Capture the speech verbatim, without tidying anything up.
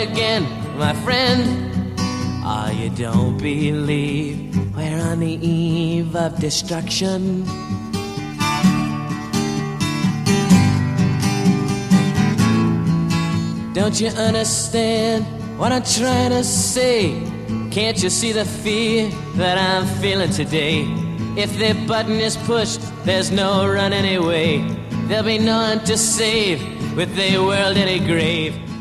again, my friend. Oh, you don't believe we're on the eve of destruction. Don't you understand what I'm trying to say? Can't you see the fear that I'm feeling today? If the button is pushed, there's no running away. There'll be none to save with the world in a grave.